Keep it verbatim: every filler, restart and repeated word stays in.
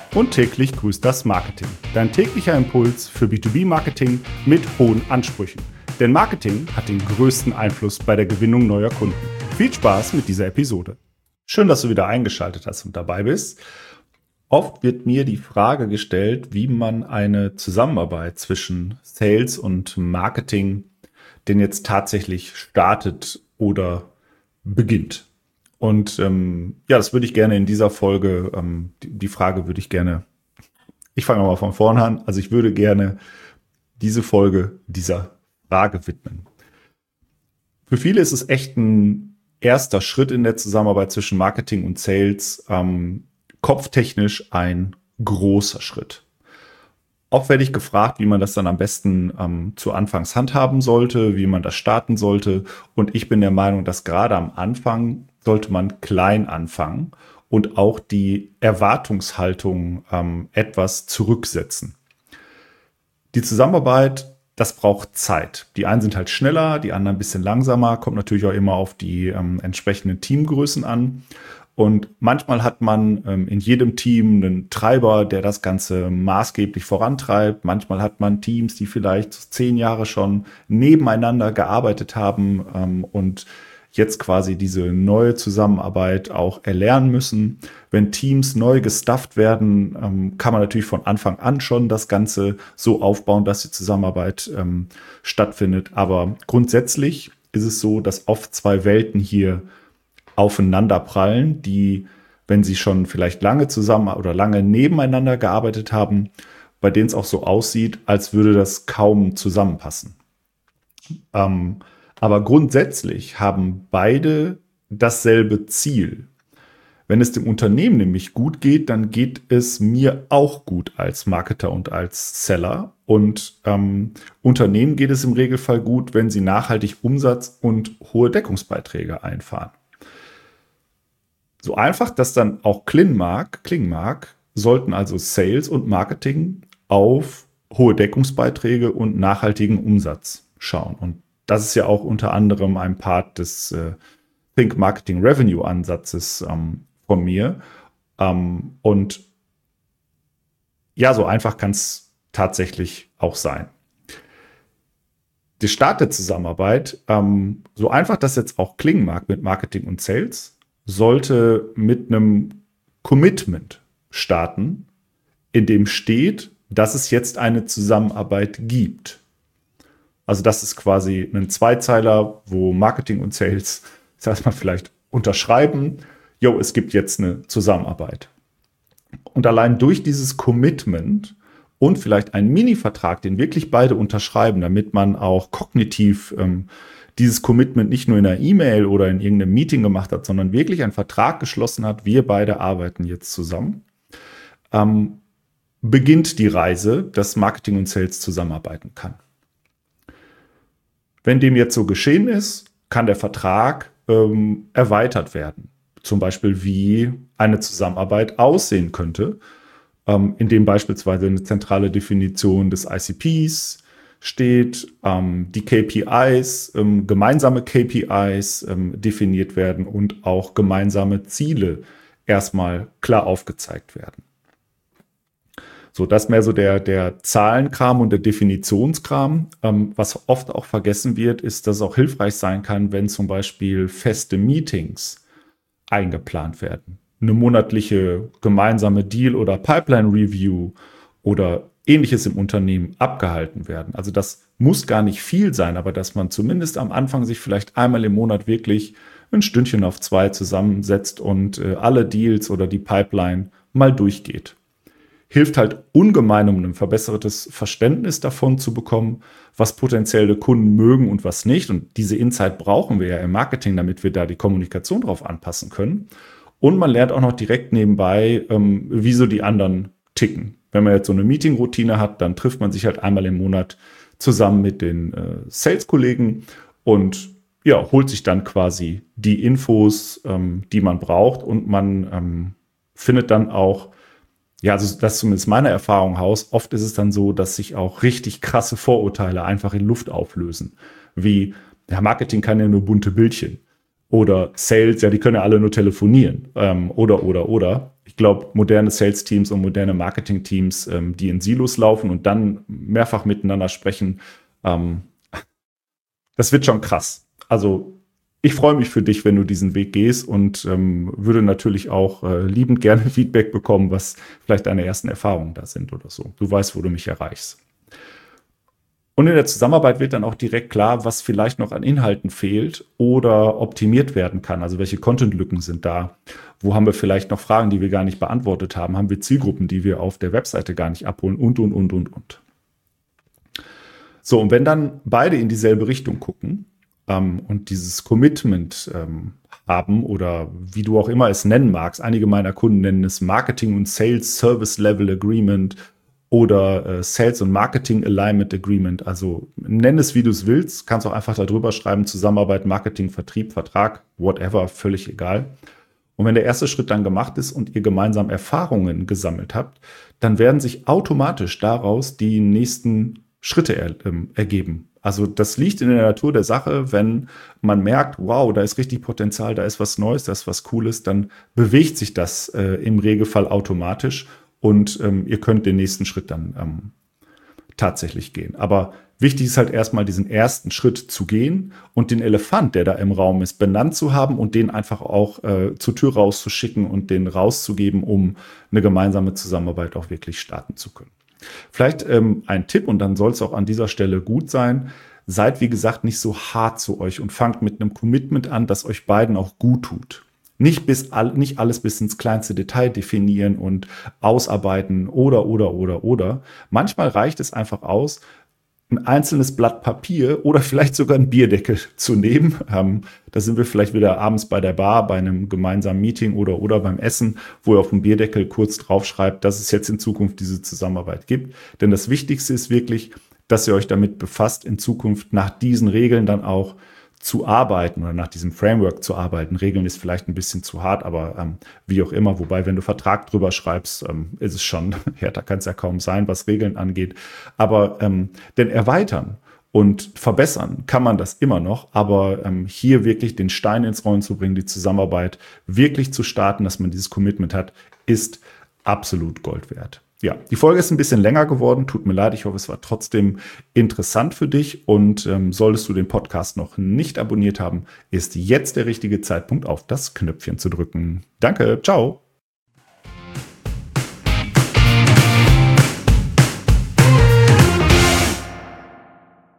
Und täglich grüßt das Marketing. Dein täglicher Impuls für B zwei B-Marketing mit hohen Ansprüchen. Denn Marketing hat den größten Einfluss bei der Gewinnung neuer Kunden. Viel Spaß mit dieser Episode. Schön, dass du wieder eingeschaltet hast und dabei bist. Oft wird mir die Frage gestellt, wie man eine Zusammenarbeit zwischen Sales und Marketing denn jetzt tatsächlich startet oder beginnt. Und ähm, ja, das würde ich gerne in dieser Folge, ähm, die, die Frage würde ich gerne, ich fange mal von vorne an, also ich würde gerne diese Folge dieser Frage widmen. Für viele ist es echt ein erster Schritt in der Zusammenarbeit zwischen Marketing und Sales, ähm, kopftechnisch ein großer Schritt. Oft werde ich gefragt, wie man das dann am besten ähm, zu Anfangs handhaben sollte, wie man das starten sollte. Und ich bin der Meinung, dass gerade am Anfang sollte man klein anfangen und auch die Erwartungshaltung ähm, etwas zurücksetzen. Die Zusammenarbeit, das braucht Zeit. Die einen sind halt schneller, die anderen ein bisschen langsamer, kommt natürlich auch immer auf die ähm, entsprechenden Teamgrößen an. Und manchmal hat man ähm, in jedem Team einen Treiber, der das Ganze maßgeblich vorantreibt. Manchmal hat man Teams, die vielleicht zehn Jahre schon nebeneinander gearbeitet haben ähm, und jetzt quasi diese neue Zusammenarbeit auch erlernen müssen. Wenn Teams neu gestafft werden, ähm, kann man natürlich von Anfang an schon das Ganze so aufbauen, dass die Zusammenarbeit ähm, stattfindet. Aber grundsätzlich ist es so, dass oft zwei Welten hier aufeinander prallen, die, wenn sie schon vielleicht lange zusammen oder lange nebeneinander gearbeitet haben, bei denen es auch so aussieht, als würde das kaum zusammenpassen. Ähm, aber grundsätzlich haben beide dasselbe Ziel. Wenn es dem Unternehmen nämlich gut geht, dann geht es mir auch gut als Marketer und als Seller. Und ähm, Unternehmen geht es im Regelfall gut, wenn sie nachhaltig Umsatz und hohe Deckungsbeiträge einfahren. So einfach das dann auch klingen mag, klingen mag, sollten also Sales und Marketing auf hohe Deckungsbeiträge und nachhaltigen Umsatz schauen. Und das ist ja auch unter anderem ein Part des äh, Think Marketing Revenue Ansatzes ähm, von mir. Ähm, und ja, so einfach kann es tatsächlich auch sein. Der Start der Zusammenarbeit, ähm, so einfach das jetzt auch klingen mag mit Marketing und Sales, sollte mit einem Commitment starten, in dem steht, dass es jetzt eine Zusammenarbeit gibt. Also das ist quasi ein Zweizeiler, wo Marketing und Sales, das heißt man vielleicht unterschreiben, jo, es gibt jetzt eine Zusammenarbeit. Und allein durch dieses Commitment und vielleicht einen Mini-Vertrag, den wirklich beide unterschreiben, damit man auch kognitiv ähm, dieses Commitment nicht nur in einer E-Mail oder in irgendeinem Meeting gemacht hat, sondern wirklich einen Vertrag geschlossen hat, wir beide arbeiten jetzt zusammen, ähm, beginnt die Reise, dass Marketing und Sales zusammenarbeiten kann. Wenn dem jetzt so geschehen ist, kann der Vertrag ähm, erweitert werden. Zum Beispiel, wie eine Zusammenarbeit aussehen könnte, ähm, in dem beispielsweise eine zentrale Definition des I C Ps steht, ähm, die K P Is, ähm, gemeinsame K P Is ähm, definiert werden und auch gemeinsame Ziele erstmal klar aufgezeigt werden. So, das mehr so der, der Zahlenkram und der Definitionskram. Ähm, was oft auch vergessen wird, ist, dass es auch hilfreich sein kann, wenn zum Beispiel feste Meetings eingeplant werden. Eine monatliche gemeinsame Deal- oder Pipeline-Review oder Ähnliches im Unternehmen abgehalten werden. Also das muss gar nicht viel sein, aber dass man zumindest am Anfang sich vielleicht einmal im Monat wirklich ein Stündchen auf zwei zusammensetzt und äh, alle Deals oder die Pipeline mal durchgeht. Hilft halt ungemein, um ein verbessertes Verständnis davon zu bekommen, was potenzielle Kunden mögen und was nicht. Und diese Insight brauchen wir ja im Marketing, damit wir da die Kommunikation drauf anpassen können. Und man lernt auch noch direkt nebenbei, ähm, wie so die anderen ticken. Wenn man jetzt so eine Meeting-Routine hat, dann trifft man sich halt einmal im Monat zusammen mit den äh, Sales-Kollegen und ja, holt sich dann quasi die Infos, ähm, die man braucht, und man ähm, findet dann auch, ja, also das ist zumindest meine Erfahrung aus, oft ist es dann so, dass sich auch richtig krasse Vorurteile einfach in Luft auflösen. Wie, ja, Marketing kann ja nur bunte Bildchen. Oder Sales, ja, die können ja alle nur telefonieren. Ähm, oder, oder, oder. Ich Ich glaube, moderne Sales-Teams und moderne Marketing-Teams, ähm, die in Silos laufen und dann mehrfach miteinander sprechen, ähm, das wird schon krass. Also ich freue mich für dich, wenn du diesen Weg gehst und ähm, würde natürlich auch äh, liebend gerne Feedback bekommen, was vielleicht deine ersten Erfahrungen da sind oder so. Du weißt, wo du mich erreichst. Und in der Zusammenarbeit wird dann auch direkt klar, was vielleicht noch an Inhalten fehlt oder optimiert werden kann. Also welche Content-Lücken sind da? Wo haben wir vielleicht noch Fragen, die wir gar nicht beantwortet haben? Haben wir Zielgruppen, die wir auf der Webseite gar nicht abholen? Und, und, und, und, und. So, und wenn dann beide in dieselbe Richtung gucken ähm, und dieses Commitment ähm, haben oder wie du auch immer es nennen magst, einige meiner Kunden nennen es Marketing und Sales Service Level Agreement oder äh, Sales und Marketing Alignment Agreement. Also nenn es, wie du es willst. Kannst auch einfach darüber schreiben, Zusammenarbeit, Marketing, Vertrieb, Vertrag, whatever, völlig egal. Und wenn der erste Schritt dann gemacht ist und ihr gemeinsam Erfahrungen gesammelt habt, dann werden sich automatisch daraus die nächsten Schritte er, ähm, ergeben. Also das liegt in der Natur der Sache, wenn man merkt, wow, da ist richtig Potenzial, da ist was Neues, da ist was Cooles, dann bewegt sich das äh, im Regelfall automatisch. Und ähm, ihr könnt den nächsten Schritt dann ähm, tatsächlich gehen. Aber wichtig ist halt erstmal diesen ersten Schritt zu gehen und den Elefant, der da im Raum ist, benannt zu haben und den einfach auch äh, zur Tür rauszuschicken und den rauszugeben, um eine gemeinsame Zusammenarbeit auch wirklich starten zu können. Vielleicht ähm, ein Tipp, und dann soll es auch an dieser Stelle gut sein. Seid, wie gesagt, nicht so hart zu euch und fangt mit einem Commitment an, das euch beiden auch gut tut. Nicht, bis, nicht alles bis ins kleinste Detail definieren und ausarbeiten oder, oder, oder, oder. Manchmal reicht es einfach aus, ein einzelnes Blatt Papier oder vielleicht sogar einen Bierdeckel zu nehmen. Ähm, da sind wir vielleicht wieder abends bei der Bar, bei einem gemeinsamen Meeting oder, oder beim Essen, wo ihr auf dem Bierdeckel kurz draufschreibt, dass es jetzt in Zukunft diese Zusammenarbeit gibt. Denn das Wichtigste ist wirklich, dass ihr euch damit befasst, in Zukunft nach diesen Regeln dann auch zu arbeiten oder nach diesem Framework zu arbeiten. Regeln ist vielleicht ein bisschen zu hart, aber ähm, wie auch immer. Wobei, wenn du Vertrag drüber schreibst, ähm, ist es schon, härter kann es ja kaum sein, was Regeln angeht. Aber ähm, denn erweitern und verbessern kann man das immer noch. Aber ähm, hier wirklich den Stein ins Rollen zu bringen, die Zusammenarbeit wirklich zu starten, dass man dieses Commitment hat, ist absolut Gold wert. Ja, die Folge ist ein bisschen länger geworden. Tut mir leid, ich hoffe, es war trotzdem interessant für dich. Und ähm, solltest du den Podcast noch nicht abonniert haben, ist jetzt der richtige Zeitpunkt, auf das Knöpfchen zu drücken. Danke, ciao.